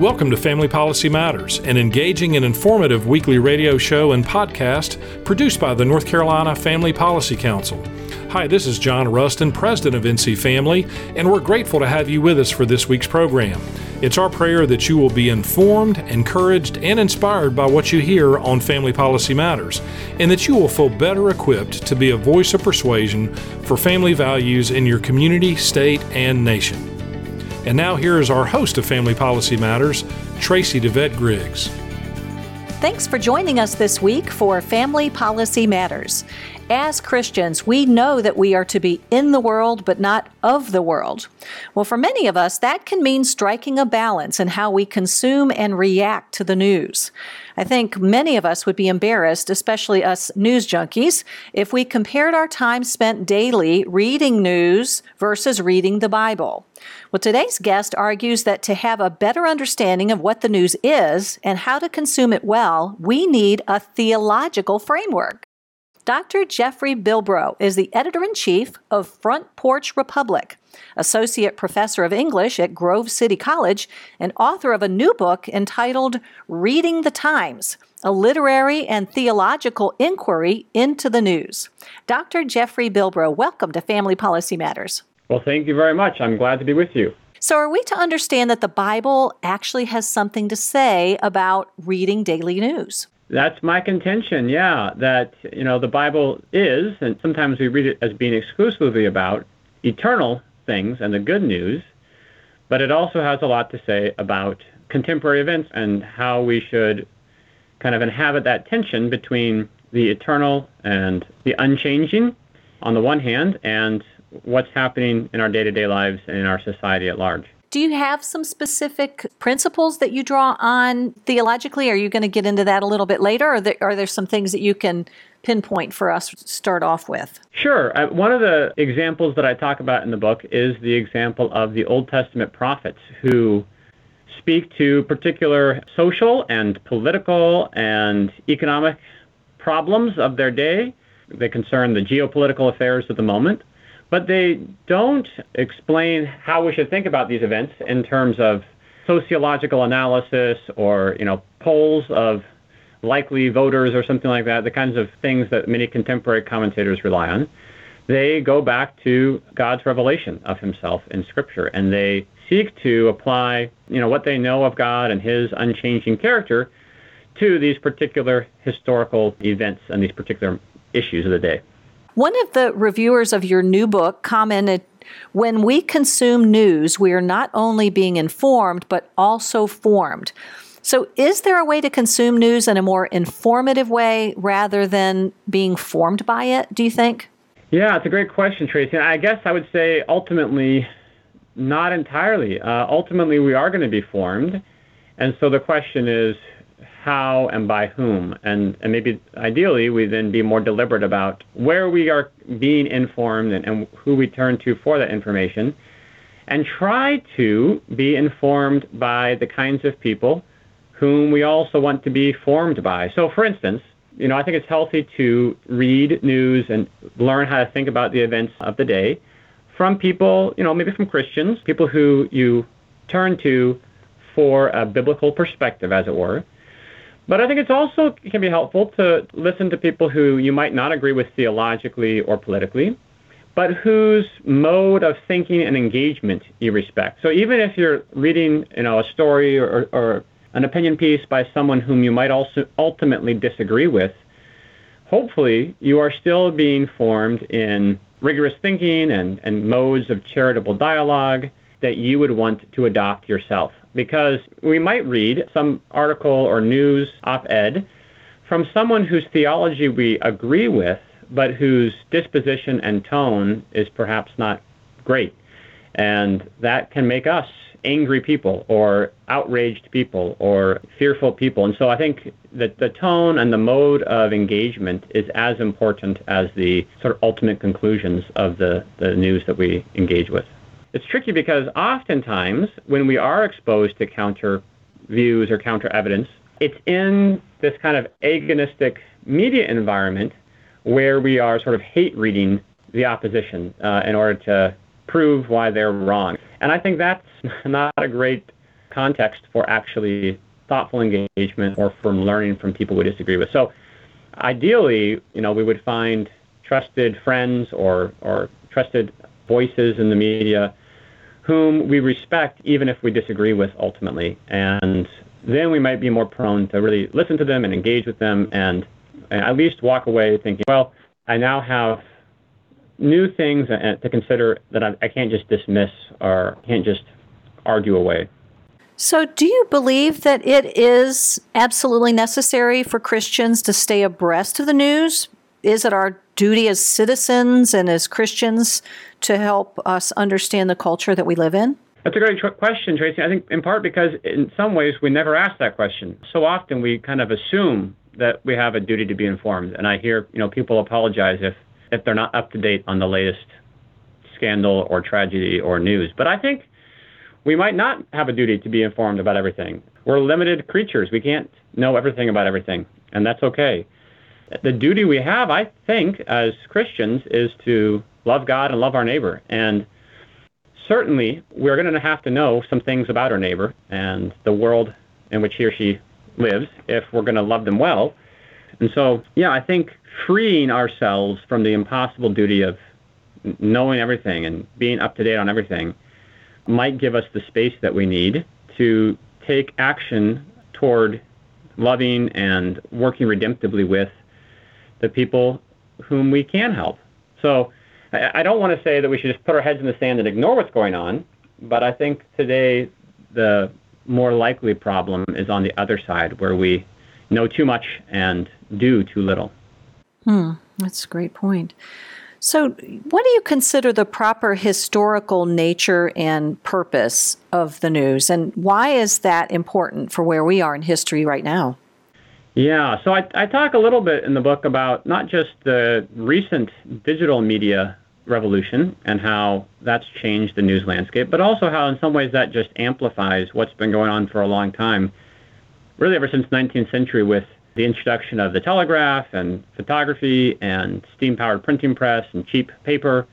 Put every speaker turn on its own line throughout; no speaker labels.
Welcome to Family Policy Matters, an engaging and informative weekly radio show and podcast produced by the North Carolina Family Policy Council. Hi, this is John Rustin, President of NC Family, and we're grateful to have you with us for this week's program. It's our prayer that you will be informed, encouraged, and inspired by what you hear on Family Policy Matters, and that you will feel better equipped to be a voice of persuasion for family values in your community, state, and nation. And now here is our host of Family Policy Matters, Tracy DeVette Griggs.
Thanks for joining us this week for Family Policy Matters. As Christians, we know that we are to be in the world, but not of the world. Well, for many of us, that can mean striking a balance in how we consume and react to the news. I think many of us would be embarrassed, especially us news junkies, if we compared our time spent daily reading news versus reading the Bible. Well, today's guest argues that to have a better understanding of what the news is and how to consume it well, we need a theological framework. Dr. Jeffrey Bilbrough is the editor-in-chief of Front Porch Republic, associate professor of English at Grove City College, and author of a new book entitled Reading the Times, a literary and theological inquiry into the news. Dr. Jeffrey Bilbrough, welcome to Family Policy Matters.
Well, thank you very much. I'm glad to be with you.
So are we to understand that the Bible actually has something to say about reading daily news?
That's my contention, yeah, that, the Bible is, and sometimes we read it as being exclusively about eternal things and the good news, but it also has a lot to say about contemporary events and how we should kind of inhabit that tension between the eternal and the unchanging on the one hand, and what's happening in our day-to-day lives and in our society at large.
Do you have some specific principles that you draw on theologically? Are you going to get into that a little bit later, or are there some things that you can pinpoint for us to start off with?
Sure. One of the examples that I talk about in the book is the example of the Old Testament prophets who speak to particular social and political and economic problems of their day. They concern the geopolitical affairs of the moment. But they don't explain how we should think about these events in terms of sociological analysis or, polls of likely voters or something like that, the kinds of things that many contemporary commentators rely on. They go back to God's revelation of himself in Scripture, and they seek to apply, what they know of God and his unchanging character to these particular historical events and these particular issues of the day.
One of the reviewers of your new book commented, when we consume news, we are not only being informed, but also formed. So is there a way to consume news in a more informative way rather than being formed by it, do you think?
Yeah, it's a great question, Tracy. I guess I would say ultimately, not entirely. Ultimately, we are going to be formed. And so the question is, how and by whom, and maybe ideally we then be more deliberate about where we are being informed and who we turn to for that information, and try to be informed by the kinds of people whom we also want to be formed by. So for instance, I think it's healthy to read news and learn how to think about the events of the day from people, maybe from Christians, people who you turn to for a biblical perspective, as it were. But I think it can be helpful to listen to people who you might not agree with theologically or politically, but whose mode of thinking and engagement you respect. So even if you're reading, a story or an opinion piece by someone whom you might also ultimately disagree with, hopefully you are still being formed in rigorous thinking and modes of charitable dialogue that you would want to adopt yourself. Because we might read some article or news op-ed from someone whose theology we agree with, but whose disposition and tone is perhaps not great. And that can make us angry people or outraged people or fearful people. And so I think that the tone and the mode of engagement is as important as the sort of ultimate conclusions of the news that we engage with. It's tricky because oftentimes when we are exposed to counter views or counter evidence, it's in this kind of agonistic media environment where we are sort of hate reading the opposition in order to prove why they're wrong. And I think that's not a great context for actually thoughtful engagement or from learning from people we disagree with. So ideally, we would find trusted friends or trusted voices in the media whom we respect even if we disagree with ultimately. And then we might be more prone to really listen to them and engage with them and at least walk away thinking, well, I now have new things to consider that I can't just dismiss or can't just argue away.
So do you believe that it is absolutely necessary for Christians to stay abreast of the news? Is it our duty as citizens and as Christians to help us understand the culture that we live in?
That's a great question, Tracy. I think in part because in some ways we never ask that question. So often we kind of assume that we have a duty to be informed. And I hear, people apologize if they're not up to date on the latest scandal or tragedy or news. But I think we might not have a duty to be informed about everything. We're limited creatures. We can't know everything about everything, and that's okay. The duty we have, I think, as Christians is to love God and love our neighbor. And certainly, we're going to have to know some things about our neighbor and the world in which he or she lives if we're going to love them well. And so, I think freeing ourselves from the impossible duty of knowing everything and being up to date on everything might give us the space that we need to take action toward loving and working redemptively with the people whom we can help. So I don't want to say that we should just put our heads in the sand and ignore what's going on, but I think today the more likely problem is on the other side, where we know too much and do too little.
That's a great point. So what do you consider the proper historical nature and purpose of the news, and why is that important for where we are in history right now?
Yeah, so I talk a little bit in the book about not just the recent digital media revolution and how that's changed the news landscape, but also how in some ways that just amplifies what's been going on for a long time, really ever since the 19th century with the introduction of the telegraph and photography and steam-powered printing press and cheap paper,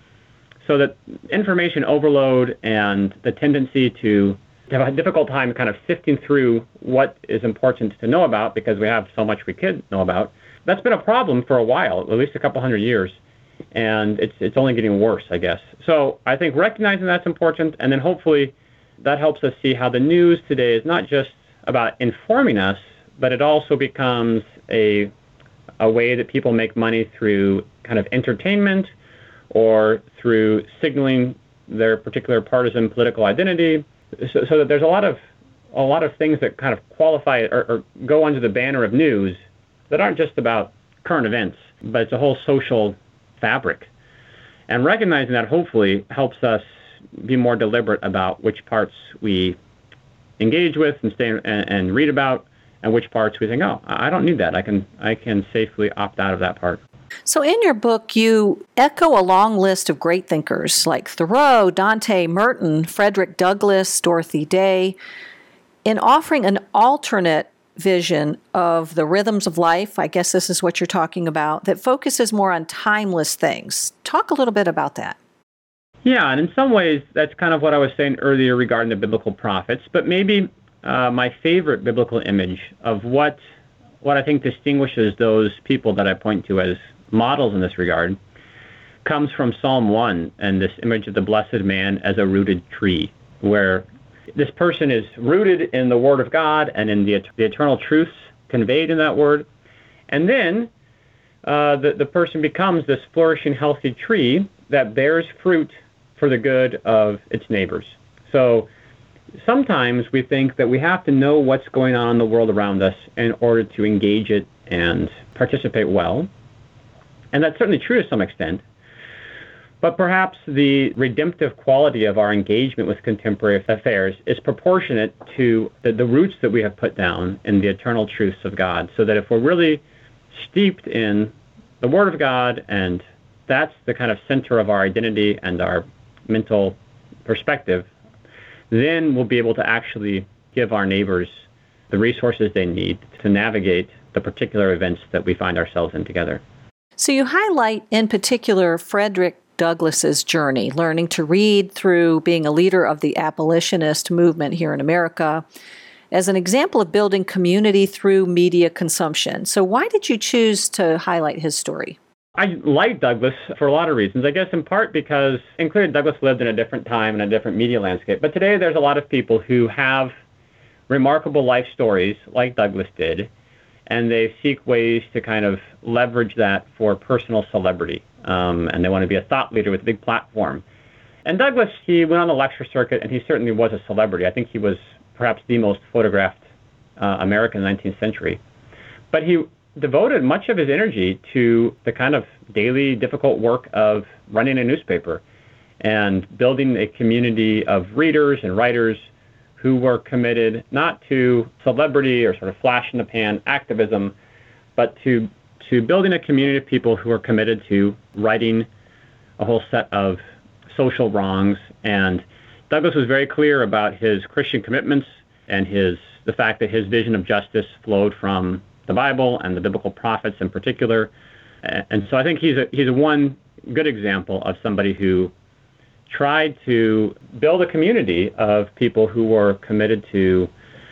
so that information overload and the tendency to have a difficult time kind of sifting through what is important to know about because we have so much we could know about. That's been a problem for a while, at least a couple hundred years, and it's only getting worse, I guess. So I think recognizing that's important, and then hopefully that helps us see how the news today is not just about informing us, but it also becomes a way that people make money through kind of entertainment or through signaling their particular partisan political identity, so that there's a lot of things that kind of qualify or go under the banner of news that aren't just about current events, but it's a whole social fabric. And recognizing that hopefully helps us be more deliberate about which parts we engage with and stay and read about, and which parts we think, oh, I don't need that. I can safely opt out of that part.
So in your book, you echo a long list of great thinkers like Thoreau, Dante, Merton, Frederick Douglass, Dorothy Day, in offering an alternate vision of the rhythms of life. I guess this is what you're talking about, that focuses more on timeless things. Talk a little bit about that.
Yeah, and in some ways, that's kind of what I was saying earlier regarding the biblical prophets, but maybe my favorite biblical image of what I think distinguishes those people that I point to as models in this regard comes from Psalm 1 and this image of the blessed man as a rooted tree, where this person is rooted in the Word of God and in the eternal truths conveyed in that Word. And then the person becomes this flourishing, healthy tree that bears fruit for the good of its neighbors. So sometimes we think that we have to know what's going on in the world around us in order to engage it and participate well. And that's certainly true to some extent. But perhaps the redemptive quality of our engagement with contemporary affairs is proportionate to the roots that we have put down in the eternal truths of God, so that if we're really steeped in the Word of God, and that's the kind of center of our identity and our mental perspective, then we'll be able to actually give our neighbors the resources they need to navigate the particular events that we find ourselves in together.
So you highlight in particular Frederick Douglass's journey, learning to read through being a leader of the abolitionist movement here in America, as an example of building community through media consumption. So why did you choose to highlight his story?
I like Douglass for a lot of reasons. I guess in part because, and clearly Douglass lived in a different time and a different media landscape, but today there's a lot of people who have remarkable life stories like Douglass did, and they seek ways to kind of leverage that for personal celebrity. And they want to be a thought leader with a big platform. And Douglass, he went on the lecture circuit, and he certainly was a celebrity. I think he was perhaps the most photographed American in the 19th century. But he devoted much of his energy to the kind of daily difficult work of running a newspaper and building a community of readers and writers who were committed not to celebrity or sort of flash-in-the-pan activism, but to building a community of people who are committed to righting a whole set of social wrongs. And Douglass was very clear about his Christian commitments and the fact that his vision of justice flowed from the Bible and the biblical prophets in particular. And so I think he's a one good example of somebody who tried to build a community of people who were committed to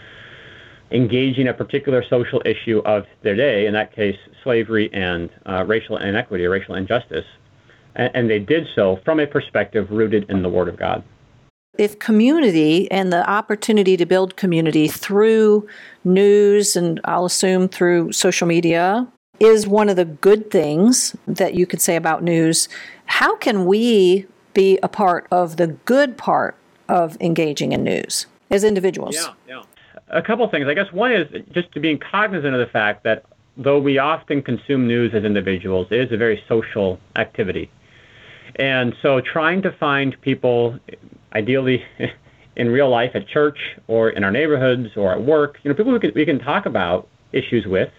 engaging a particular social issue of their day, in that case, slavery and racial inequity or racial injustice. And they did so from a perspective rooted in the Word of God.
If community and the opportunity to build community through news, and I'll assume through social media, is one of the good things that you could say about news, how can we be a part of the good part of engaging in news as individuals?
Yeah. A couple of things. I guess one is just to being cognizant of the fact that though we often consume news as individuals, it is a very social activity. And so trying to find people, ideally in real life at church or in our neighborhoods or at work, people who we can talk about issues with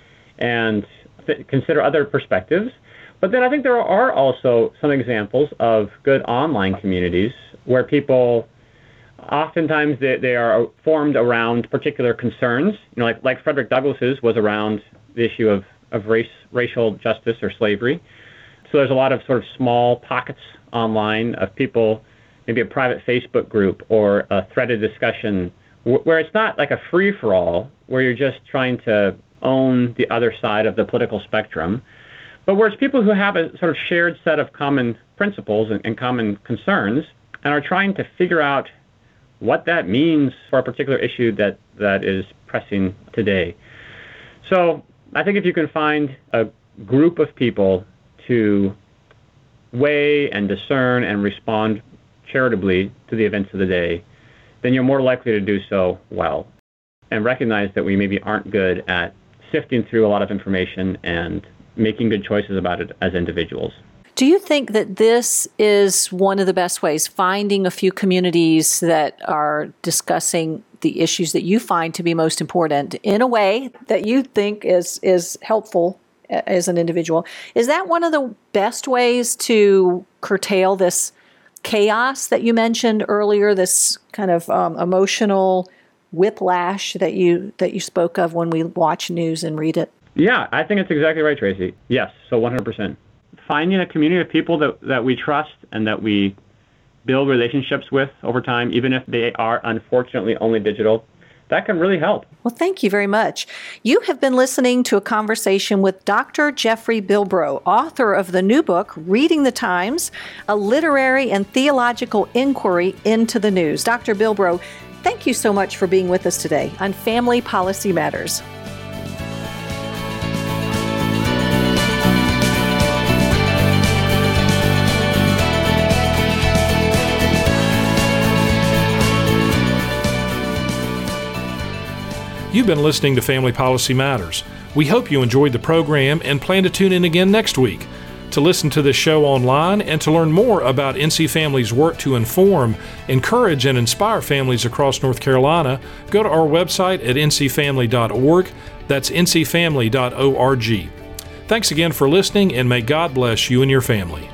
and consider other perspectives. But then I think there are also some examples of good online communities where people, oftentimes they are formed around particular concerns, like Frederick Douglass's was around the issue of racial justice or slavery. So there's a lot of sort of small pockets online of people, maybe a private Facebook group or a threaded discussion where it's not like a free-for-all, where you're just trying to own the other side of the political spectrum, but where it's people who have a sort of shared set of common principles and common concerns and are trying to figure out what that means for a particular issue that is pressing today. So I think if you can find a group of people to weigh and discern and respond charitably to the events of the day, then you're more likely to do so well. And recognize that we maybe aren't good at sifting through a lot of information and making good choices about it as individuals.
Do you think that this is one of the best ways, finding a few communities that are discussing the issues that you find to be most important in a way that you think is helpful as an individual? Is that one of the best ways to curtail this chaos that you mentioned earlier, this kind of emotional whiplash that you spoke of when we watch news and read it?
Yeah, I think it's exactly right, Tracy. Yes, so 100%. Finding a community of people that we trust and that we build relationships with over time, even if they are unfortunately only digital, that can really help.
Well, thank you very much. You have been listening to a conversation with Dr. Jeffrey Bilbrough, author of the new book, Reading the Times, a literary and theological inquiry into the news. Dr. Bilbrough, thank you so much for being with us today on Family Policy Matters.
You've been listening to Family Policy Matters. We hope you enjoyed the program and plan to tune in again next week. To listen to this show online and to learn more about NC Family's work to inform, encourage, and inspire families across North Carolina, go to our website at ncfamily.org. That's ncfamily.org. Thanks again for listening, and may God bless you and your family.